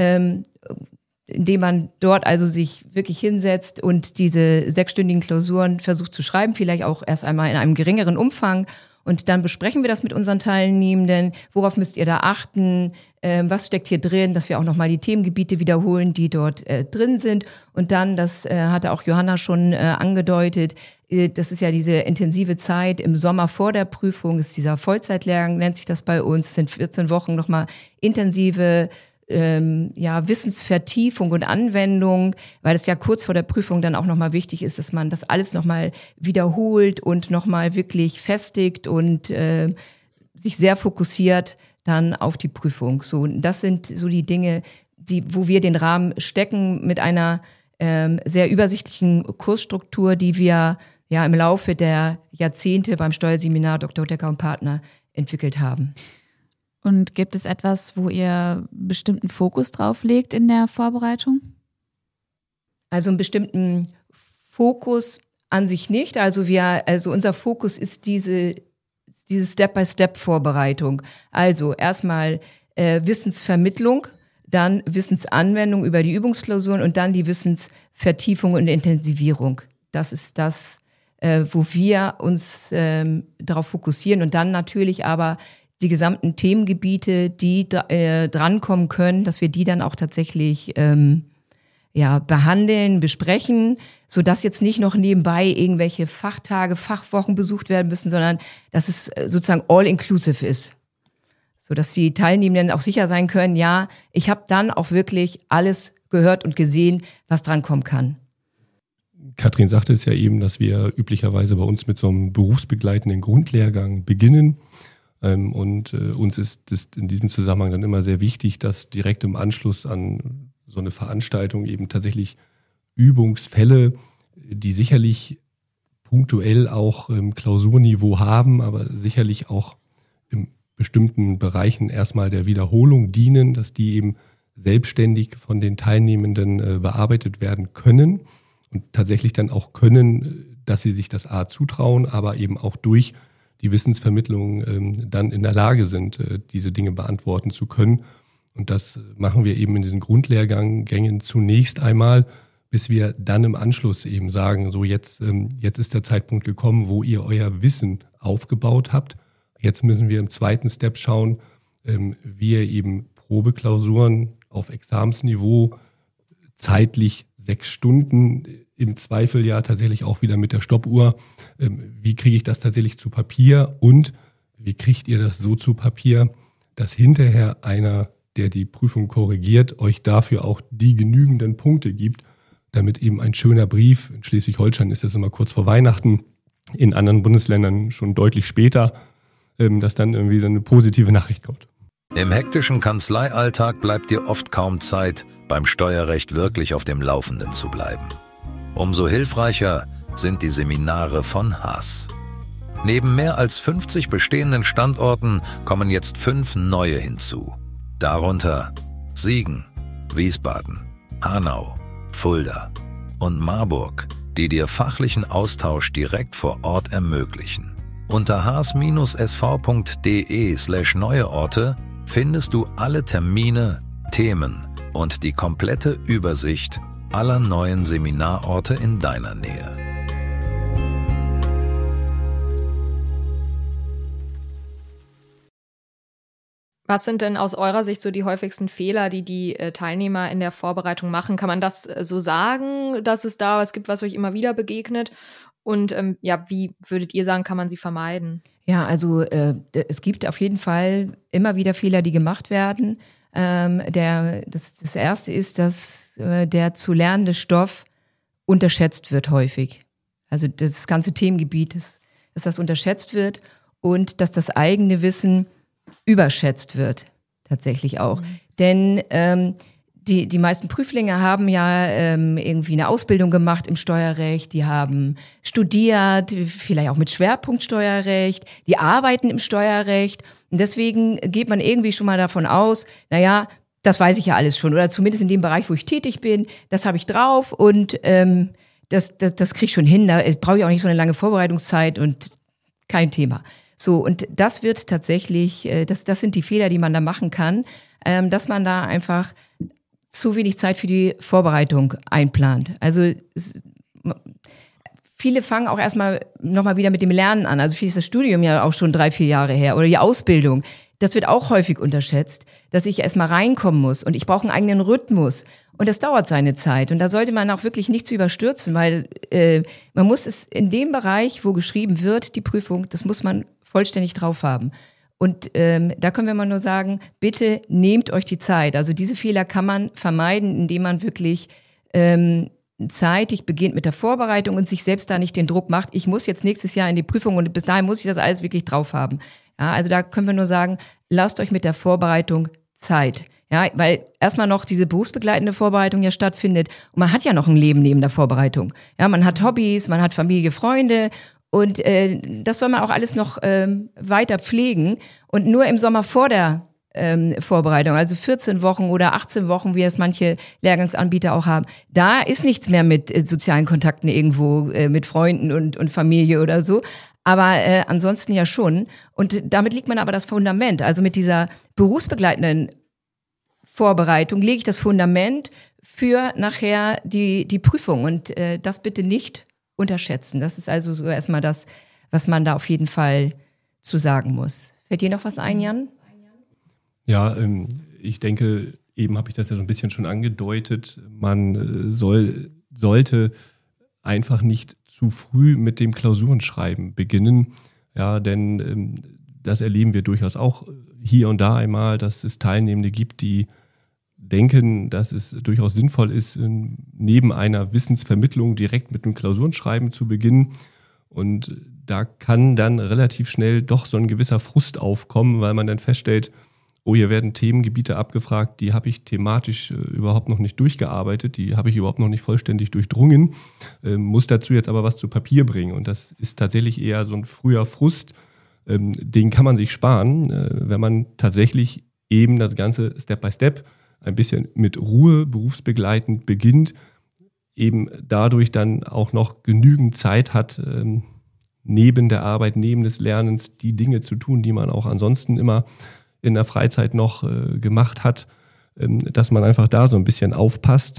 indem man dort also sich wirklich hinsetzt und diese 6-stündigen Klausuren versucht zu schreiben, vielleicht auch erst einmal in einem geringeren Umfang. Und dann besprechen wir das mit unseren Teilnehmenden. Worauf müsst ihr da achten? Was steckt hier drin? Dass wir auch nochmal die Themengebiete wiederholen, die dort drin sind. Und dann, das hatte auch Johanna schon angedeutet, das ist ja diese intensive Zeit im Sommer vor der Prüfung, ist dieser Vollzeitlehrgang, nennt sich das bei uns. Es sind 14 Wochen nochmal intensive Wissensvertiefung und Anwendung, weil es ja kurz vor der Prüfung dann auch nochmal wichtig ist, dass man das alles nochmal wiederholt und nochmal wirklich festigt und sich sehr fokussiert dann auf die Prüfung. So, das sind so die Dinge, wo wir den Rahmen stecken mit einer sehr übersichtlichen Kursstruktur, die wir ja im Laufe der Jahrzehnte beim Steuerseminar Dr. Decker und Partner entwickelt haben. Und gibt es etwas, wo ihr bestimmten Fokus drauf legt in der Vorbereitung? Also einen bestimmten Fokus an sich nicht. Also unser Fokus ist diese Step-by-Step-Vorbereitung. Also erstmal Wissensvermittlung, dann Wissensanwendung über die Übungsklausuren und dann die Wissensvertiefung und Intensivierung. Das ist das, wo wir uns darauf fokussieren und dann natürlich aber die gesamten Themengebiete, die drankommen können, dass wir die dann auch tatsächlich behandeln, besprechen, sodass jetzt nicht noch nebenbei irgendwelche Fachtage, Fachwochen besucht werden müssen, sondern dass es sozusagen all-inclusive ist. Sodass die Teilnehmenden auch sicher sein können, ja, ich habe dann auch wirklich alles gehört und gesehen, was drankommen kann. Katrin sagte es ja eben, dass wir üblicherweise bei uns mit so einem berufsbegleitenden Grundlehrgang beginnen. Und uns ist es in diesem Zusammenhang dann immer sehr wichtig, dass direkt im Anschluss an so eine Veranstaltung eben tatsächlich Übungsfälle, die sicherlich punktuell auch im Klausurniveau haben, aber sicherlich auch in bestimmten Bereichen erstmal der Wiederholung dienen, dass die eben selbstständig von den Teilnehmenden bearbeitet werden können und tatsächlich dann auch können, dass sie sich das zutrauen, aber eben auch durch die Wissensvermittlung dann in der Lage sind, diese Dinge beantworten zu können. Und das machen wir eben in diesen Grundlehrgängen zunächst einmal, bis wir dann im Anschluss eben sagen, so jetzt ist der Zeitpunkt gekommen, wo ihr euer Wissen aufgebaut habt. Jetzt müssen wir im zweiten Step schauen, wie ihr eben Probeklausuren auf Examensniveau zeitlich 6 Stunden, im Zweifel ja tatsächlich auch wieder mit der Stoppuhr. Wie kriege ich das tatsächlich zu Papier und wie kriegt ihr das so zu Papier, dass hinterher einer, der die Prüfung korrigiert, euch dafür auch die genügenden Punkte gibt, damit eben ein schöner Brief, in Schleswig-Holstein ist das immer kurz vor Weihnachten, in anderen Bundesländern schon deutlich später, dass dann irgendwie so eine positive Nachricht kommt. Im hektischen Kanzleialltag bleibt dir oft kaum Zeit, beim Steuerrecht wirklich auf dem Laufenden zu bleiben. Umso hilfreicher sind die Seminare von Haas. Neben mehr als 50 bestehenden Standorten kommen jetzt 5 neue hinzu. Darunter Siegen, Wiesbaden, Hanau, Fulda und Marburg, die dir fachlichen Austausch direkt vor Ort ermöglichen. Unter haas-sv.de/neue Orte findest du alle Termine, Themen und die komplette Übersicht aller neuen Seminarorte in deiner Nähe. Was sind denn aus eurer Sicht so die häufigsten Fehler, die Teilnehmer in der Vorbereitung machen? Kann man das so sagen, dass es da was gibt, was euch immer wieder begegnet? Und wie würdet ihr sagen, kann man sie vermeiden? Ja, also es gibt auf jeden Fall immer wieder Fehler, die gemacht werden. Das erste ist, dass der zu lernende Stoff unterschätzt wird häufig. Also das ganze Themengebiet, dass das unterschätzt wird und dass das eigene Wissen überschätzt wird, tatsächlich auch. Denn die meisten Prüflinge haben ja irgendwie eine Ausbildung gemacht im Steuerrecht, die haben studiert, vielleicht auch mit Schwerpunkt Steuerrecht, die arbeiten im Steuerrecht und deswegen geht man irgendwie schon mal davon aus, naja, das weiß ich ja alles schon oder zumindest in dem Bereich, wo ich tätig bin, das habe ich drauf und das kriege ich schon hin, da brauche ich auch nicht so eine lange Vorbereitungszeit und kein Thema. So, und das wird tatsächlich, das sind die Fehler, die man da machen kann, dass man da einfach zu wenig Zeit für die Vorbereitung einplant. Also viele fangen auch erstmal nochmal wieder mit dem Lernen an. Also viel ist das Studium ja auch schon 3-4 Jahre her oder die Ausbildung. Das wird auch häufig unterschätzt, dass ich erstmal reinkommen muss und ich brauche einen eigenen Rhythmus. Und das dauert seine Zeit. Und da sollte man auch wirklich nicht zu überstürzen, weil man muss es in dem Bereich, wo geschrieben wird, die Prüfung, das muss man vollständig drauf haben. Und da können wir mal nur sagen, bitte nehmt euch die Zeit. Also diese Fehler kann man vermeiden, indem man wirklich zeitig beginnt mit der Vorbereitung und sich selbst da nicht den Druck macht, ich muss jetzt nächstes Jahr in die Prüfung und bis dahin muss ich das alles wirklich drauf haben. Ja, also da können wir nur sagen, lasst euch mit der Vorbereitung Zeit. Ja, weil erstmal noch diese berufsbegleitende Vorbereitung ja stattfindet und man hat ja noch ein Leben neben der Vorbereitung. Ja, man hat Hobbys, man hat Familie, Freunde. Und das soll man auch alles noch weiter pflegen. Und nur im Sommer vor der Vorbereitung, also 14 Wochen oder 18 Wochen, wie es manche Lehrgangsanbieter auch haben, da ist nichts mehr mit sozialen Kontakten irgendwo, mit Freunden und Familie oder so. Aber ansonsten ja schon. Und damit liegt man aber das Fundament. Also mit dieser berufsbegleitenden Vorbereitung lege ich das Fundament für nachher die Prüfung. Und das bitte nicht unterschätzen. Das ist also so erstmal das, was man da auf jeden Fall zu sagen muss. Fällt dir noch was ein, Jan? Ja, ich denke, eben habe ich das ja so ein bisschen schon angedeutet, man sollte einfach nicht zu früh mit dem Klausurenschreiben beginnen. Ja, denn das erleben wir durchaus auch hier und da einmal, dass es Teilnehmende gibt, die denken, dass es durchaus sinnvoll ist, neben einer Wissensvermittlung direkt mit einem Klausurenschreiben zu beginnen. Und da kann dann relativ schnell doch so ein gewisser Frust aufkommen, weil man dann feststellt, oh, hier werden Themengebiete abgefragt, die habe ich thematisch überhaupt noch nicht durchgearbeitet, die habe ich überhaupt noch nicht vollständig durchdrungen, muss dazu jetzt aber was zu Papier bringen. Und das ist tatsächlich eher so ein früher Frust, den kann man sich sparen, wenn man tatsächlich eben das Ganze Step by Step ein bisschen mit Ruhe berufsbegleitend beginnt, eben dadurch dann auch noch genügend Zeit hat, neben der Arbeit, neben des Lernens die Dinge zu tun, die man auch ansonsten immer in der Freizeit noch gemacht hat, dass man einfach da so ein bisschen aufpasst.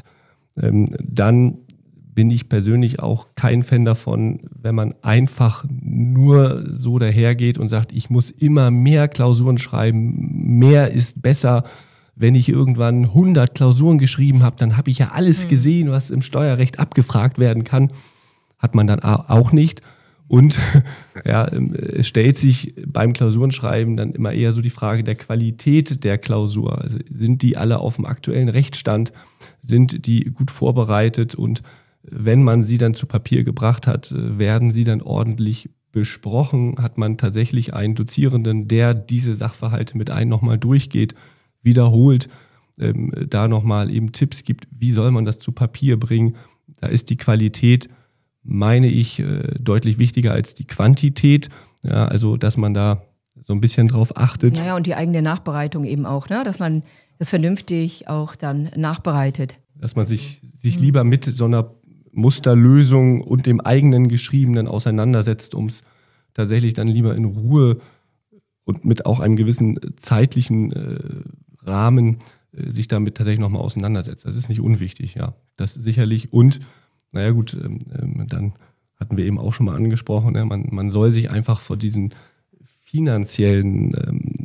Dann bin ich persönlich auch kein Fan davon, wenn man einfach nur so dahergeht und sagt, ich muss immer mehr Klausuren schreiben, mehr ist besser. Wenn ich irgendwann 100 Klausuren geschrieben habe, dann habe ich ja alles gesehen, was im Steuerrecht abgefragt werden kann. Hat man dann auch nicht. Und ja, es stellt sich beim Klausurenschreiben dann immer eher so die Frage der Qualität der Klausur. Also sind die alle auf dem aktuellen Rechtsstand? Sind die gut vorbereitet? Und wenn man sie dann zu Papier gebracht hat, werden sie dann ordentlich besprochen? Hat man tatsächlich einen Dozierenden, der diese Sachverhalte mit einem nochmal durchgeht, wiederholt, da nochmal eben Tipps gibt, wie soll man das zu Papier bringen? Da ist die Qualität, meine ich, deutlich wichtiger als die Quantität. Ja, also, dass man da so ein bisschen drauf achtet. Naja, und die eigene Nachbereitung eben auch, ne? Dass man das vernünftig auch dann nachbereitet. Dass man sich lieber mit so einer Musterlösung und dem eigenen Geschriebenen auseinandersetzt, um es tatsächlich dann lieber in Ruhe und mit auch einem gewissen zeitlichen Rahmen sich damit tatsächlich nochmal auseinandersetzt. Das ist nicht unwichtig, ja. Das sicherlich. Und, naja gut, dann hatten wir eben auch schon mal angesprochen, man soll sich einfach vor diesen finanziellen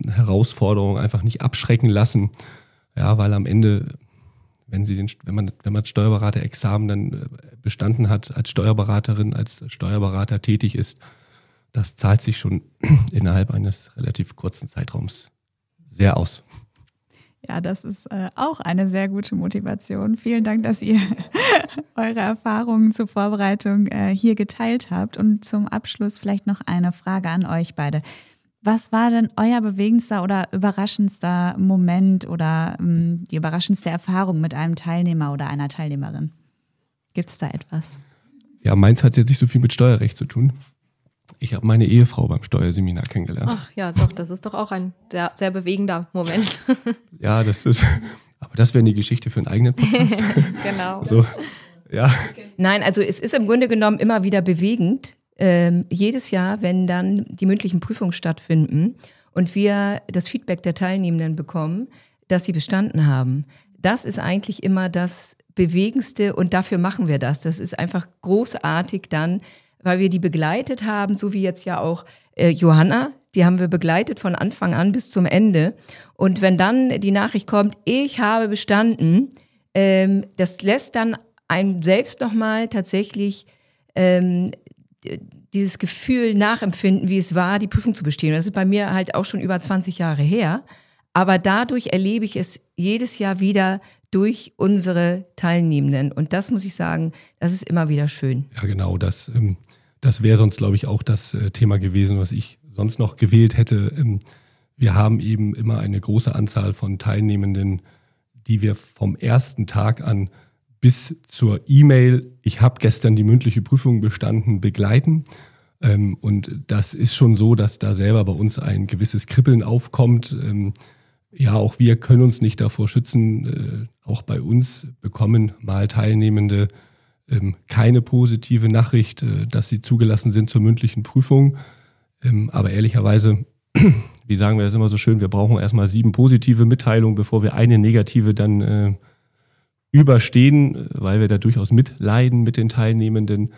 Herausforderungen einfach nicht abschrecken lassen. Ja, weil am Ende, wenn man Steuerberaterexamen dann bestanden hat, als Steuerberaterin, als Steuerberater tätig ist, das zahlt sich schon innerhalb eines relativ kurzen Zeitraums sehr aus. Ja, das ist auch eine sehr gute Motivation. Vielen Dank, dass ihr eure Erfahrungen zur Vorbereitung hier geteilt habt. Und zum Abschluss vielleicht noch eine Frage an euch beide. Was war denn euer bewegendster oder überraschendster Moment oder die überraschendste Erfahrung mit einem Teilnehmer oder einer Teilnehmerin? Gibt es da etwas? Ja, meins hat jetzt nicht so viel mit Steuerrecht zu tun. Ich habe meine Ehefrau beim Steuerseminar kennengelernt. Ach ja, doch, das ist doch auch ein sehr, sehr bewegender Moment. Ja, aber das wäre eine Geschichte für einen eigenen Podcast. Genau. So, ja. Nein, also es ist im Grunde genommen immer wieder bewegend, jedes Jahr, wenn dann die mündlichen Prüfungen stattfinden und wir das Feedback der Teilnehmenden bekommen, dass sie bestanden haben. Das ist eigentlich immer das Bewegendste und dafür machen wir das. Das ist einfach großartig dann, weil wir die begleitet haben, so wie jetzt ja auch Johanna, die haben wir begleitet von Anfang an bis zum Ende. Und wenn dann die Nachricht kommt, ich habe bestanden, das lässt dann einem selbst nochmal tatsächlich dieses Gefühl nachempfinden, wie es war, die Prüfung zu bestehen. Das ist bei mir halt auch schon über 20 Jahre her. Aber dadurch erlebe ich es jedes Jahr wieder durch unsere Teilnehmenden. Und das muss ich sagen, das ist immer wieder schön. Ja, genau. Das wäre sonst, glaube ich, auch das Thema gewesen, was ich sonst noch gewählt hätte. Wir haben eben immer eine große Anzahl von Teilnehmenden, die wir vom ersten Tag an bis zur E-Mail, ich habe gestern die mündliche Prüfung bestanden, begleiten. Und das ist schon so, dass da selber bei uns ein gewisses Kribbeln aufkommt. Ja, auch wir können uns nicht davor schützen. Auch bei uns bekommen mal Teilnehmende keine positive Nachricht, dass sie zugelassen sind zur mündlichen Prüfung. Aber ehrlicherweise, wie sagen wir das immer so schön, wir brauchen erstmal 7 positive Mitteilungen, bevor wir eine negative dann überstehen, weil wir da durchaus mitleiden mit den Teilnehmenden.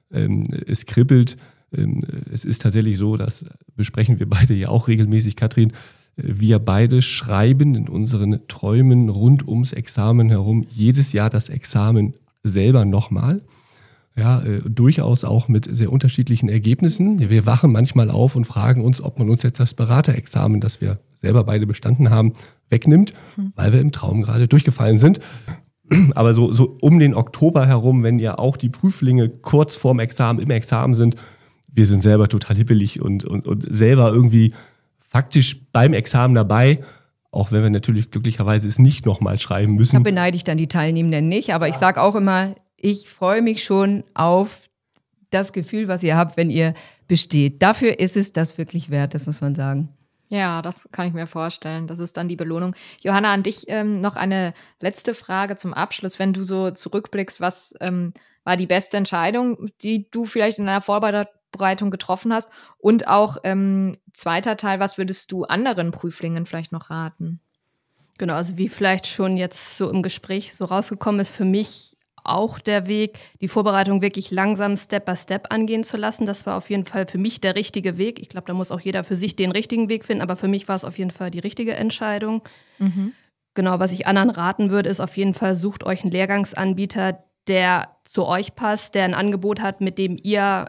Es kribbelt. Es ist tatsächlich so, das besprechen wir beide ja auch regelmäßig, Katrin. Wir beide schreiben in unseren Träumen rund ums Examen herum jedes Jahr das Examen selber nochmal. Ja, durchaus auch mit sehr unterschiedlichen Ergebnissen. Wir wachen manchmal auf und fragen uns, ob man uns jetzt das Beraterexamen, das wir selber beide bestanden haben, wegnimmt, weil wir im Traum gerade durchgefallen sind. Aber so um den Oktober herum, wenn ja auch die Prüflinge kurz vorm Examen, im Examen sind, wir sind selber total hippelig und selber irgendwie faktisch beim Examen dabei, auch wenn wir natürlich glücklicherweise es nicht nochmal schreiben müssen. Da beneide ich dann die Teilnehmenden nicht, aber ich sage auch immer, ich freue mich schon auf das Gefühl, was ihr habt, wenn ihr besteht. Dafür ist es das wirklich wert, das muss man sagen. Ja, das kann ich mir vorstellen. Das ist dann die Belohnung. Johanna, an dich noch eine letzte Frage zum Abschluss. Wenn du so zurückblickst, was war die beste Entscheidung, die du vielleicht in deiner Vorbereitung getroffen hast? Und auch zweiter Teil, was würdest du anderen Prüflingen vielleicht noch raten? Genau, also wie vielleicht schon jetzt so im Gespräch so rausgekommen ist, für mich auch der Weg, die Vorbereitung wirklich langsam Step by Step angehen zu lassen. Das war auf jeden Fall für mich der richtige Weg. Ich glaube, da muss auch jeder für sich den richtigen Weg finden, aber für mich war es auf jeden Fall die richtige Entscheidung. Genau, was ich anderen raten würde, ist auf jeden Fall, sucht euch einen Lehrgangsanbieter, der zu euch passt, der ein Angebot hat, mit dem ihr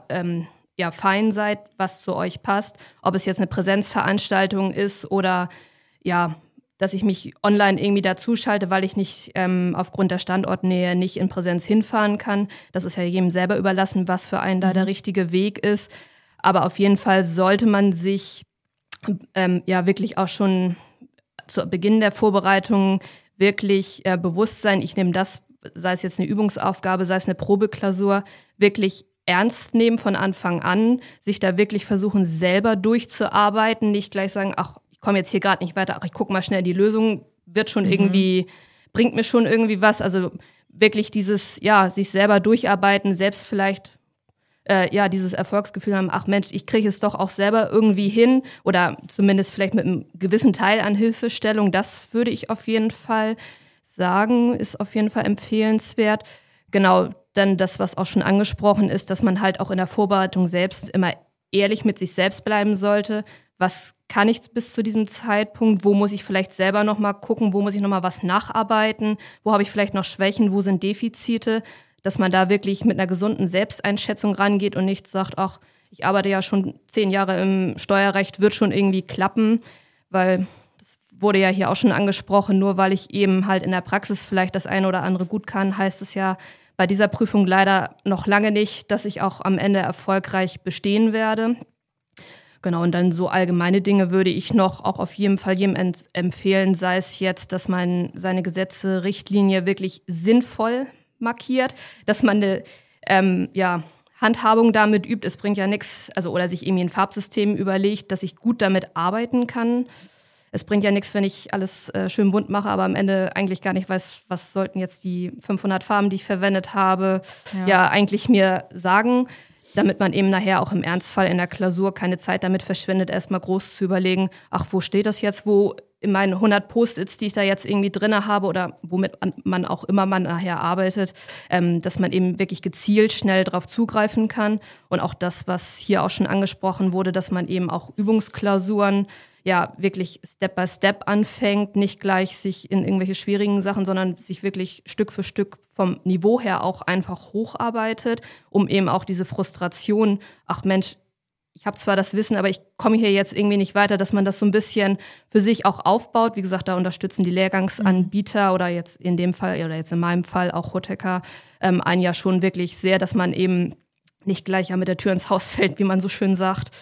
fein seid, was zu euch passt. Ob es jetzt eine Präsenzveranstaltung ist oder dass ich mich online irgendwie dazuschalte, weil ich nicht aufgrund der Standortnähe nicht in Präsenz hinfahren kann. Das ist ja jedem selber überlassen, was für einen da der richtige Weg ist. Aber auf jeden Fall sollte man sich wirklich auch schon zu Beginn der Vorbereitung wirklich bewusst sein, ich nehme das, sei es jetzt eine Übungsaufgabe, sei es eine Probeklausur, wirklich ernst nehmen von Anfang an, sich da wirklich versuchen, selber durchzuarbeiten, nicht gleich sagen, ach, ich komme jetzt hier gerade nicht weiter, ach, ich gucke mal schnell, die Lösung wird schon irgendwie, bringt mir schon irgendwie was. Also wirklich dieses, sich selber durcharbeiten, selbst vielleicht, dieses Erfolgsgefühl haben, ach Mensch, ich kriege es doch auch selber irgendwie hin oder zumindest vielleicht mit einem gewissen Teil an Hilfestellung. Das würde ich auf jeden Fall sagen, ist auf jeden Fall empfehlenswert. Genau, dann das, was auch schon angesprochen ist, dass man halt auch in der Vorbereitung selbst immer ehrlich mit sich selbst bleiben sollte. Was kann ich bis zu diesem Zeitpunkt, wo muss ich vielleicht selber nochmal gucken, wo muss ich nochmal was nacharbeiten, wo habe ich vielleicht noch Schwächen, wo sind Defizite, dass man da wirklich mit einer gesunden Selbsteinschätzung rangeht und nicht sagt, ach, ich arbeite ja schon 10 Jahre im Steuerrecht, wird schon irgendwie klappen, weil das wurde ja hier auch schon angesprochen, nur weil ich eben halt in der Praxis vielleicht das eine oder andere gut kann, heißt es ja bei dieser Prüfung leider noch lange nicht, dass ich auch am Ende erfolgreich bestehen werde. Genau, und dann so allgemeine Dinge würde ich noch auch auf jeden Fall jedem empfehlen, sei es jetzt, dass man seine Gesetze, Richtlinie wirklich sinnvoll markiert, dass man eine Handhabung damit übt. Es bringt ja nichts, oder sich irgendwie ein Farbsystem überlegt, dass ich gut damit arbeiten kann. Es bringt ja nichts, wenn ich alles schön bunt mache, aber am Ende eigentlich gar nicht weiß, was sollten jetzt die 500 Farben, die ich verwendet habe, eigentlich mir sagen, damit man eben nachher auch im Ernstfall in der Klausur keine Zeit damit verschwendet, erstmal groß zu überlegen, ach, wo steht das jetzt, wo in meinen 100 Post-its, die ich da jetzt irgendwie drin habe oder womit man auch immer man nachher arbeitet, dass man eben wirklich gezielt schnell drauf zugreifen kann. Und auch das, was hier auch schon angesprochen wurde, dass man eben auch Übungsklausuren wirklich Step by Step anfängt, nicht gleich sich in irgendwelche schwierigen Sachen, sondern sich wirklich Stück für Stück vom Niveau her auch einfach hocharbeitet, um eben auch diese Frustration, ach Mensch, ich habe zwar das Wissen, aber ich komme hier jetzt irgendwie nicht weiter, dass man das so ein bisschen für sich auch aufbaut. Wie gesagt, da unterstützen die Lehrgangsanbieter oder jetzt in dem Fall oder jetzt in meinem Fall auch Hotecker einen ja schon wirklich sehr, dass man eben nicht gleich mit der Tür ins Haus fällt, wie man so schön sagt.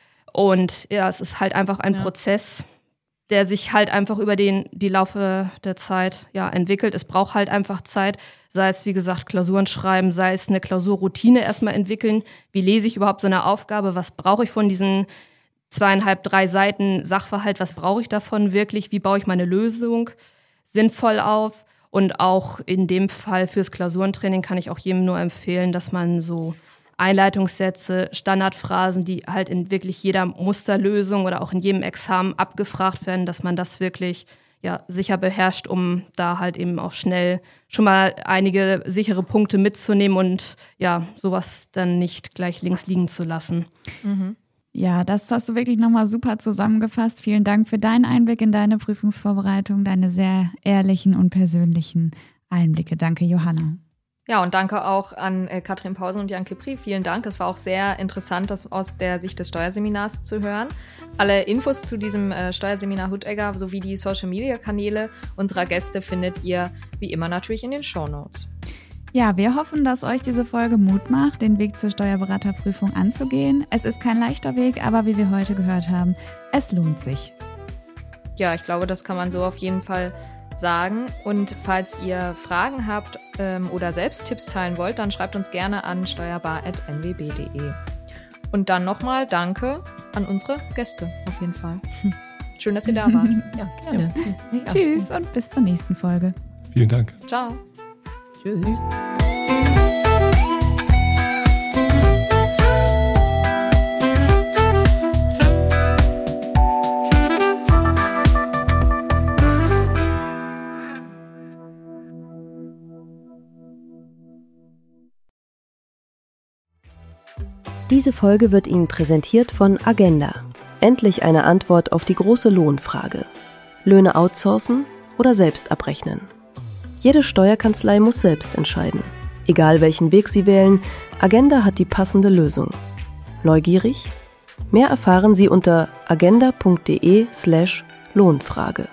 Und ja, es ist halt einfach ein Prozess, der sich halt einfach über die Laufe der Zeit entwickelt. Es braucht halt einfach Zeit, sei es, wie gesagt, Klausuren schreiben, sei es eine Klausurroutine erstmal entwickeln. Wie lese ich überhaupt so eine Aufgabe? Was brauche ich von diesen 2,5, 3 Seiten Sachverhalt? Was brauche ich davon wirklich? Wie baue ich meine Lösung sinnvoll auf? Und auch in dem Fall fürs Klausurentraining kann ich auch jedem nur empfehlen, dass man so Einleitungssätze, Standardphrasen, die halt in wirklich jeder Musterlösung oder auch in jedem Examen abgefragt werden, dass man das wirklich sicher beherrscht, um da halt eben auch schnell schon mal einige sichere Punkte mitzunehmen und sowas dann nicht gleich links liegen zu lassen. Mhm. Ja, das hast du wirklich nochmal super zusammengefasst. Vielen Dank für deinen Einblick in deine Prüfungsvorbereitung, deine sehr ehrlichen und persönlichen Einblicke. Danke, Johanna. Ja, und danke auch an Katrin Pausen und Jan Klepri. Vielen Dank. Das war auch sehr interessant, das aus der Sicht des Steuerseminars zu hören. Alle Infos zu diesem Steuerseminar Huttegger sowie die Social-Media-Kanäle unserer Gäste findet ihr wie immer natürlich in den Shownotes. Ja, wir hoffen, dass euch diese Folge Mut macht, den Weg zur Steuerberaterprüfung anzugehen. Es ist kein leichter Weg, aber wie wir heute gehört haben, es lohnt sich. Ja, ich glaube, das kann man so auf jeden Fall sagen. Und falls ihr Fragen habt oder selbst Tipps teilen wollt, dann schreibt uns gerne an steuerbar@nwb.de. Und dann nochmal Danke an unsere Gäste auf jeden Fall. Schön, dass ihr da wart. Ja, gerne. Ja. Tschüss und bis zur nächsten Folge. Vielen Dank. Ciao. Tschüss. Diese Folge wird Ihnen präsentiert von Agenda. Endlich eine Antwort auf die große Lohnfrage. Löhne outsourcen oder selbst abrechnen? Jede Steuerkanzlei muss selbst entscheiden. Egal welchen Weg Sie wählen, Agenda hat die passende Lösung. Neugierig? Mehr erfahren Sie unter agenda.de/Lohnfrage.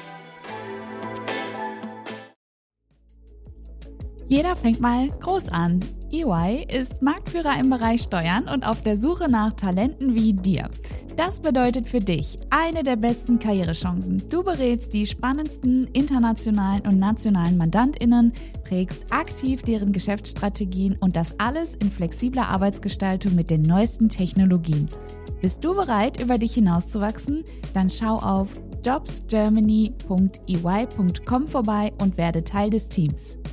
Jeder fängt mal groß an. EY ist Marktführer im Bereich Steuern und auf der Suche nach Talenten wie dir. Das bedeutet für dich eine der besten Karrierechancen. Du berätst die spannendsten internationalen und nationalen MandantInnen, prägst aktiv deren Geschäftsstrategien und das alles in flexibler Arbeitsgestaltung mit den neuesten Technologien. Bist du bereit, über dich hinauszuwachsen? Dann schau auf jobsgermany.ey.com vorbei und werde Teil des Teams.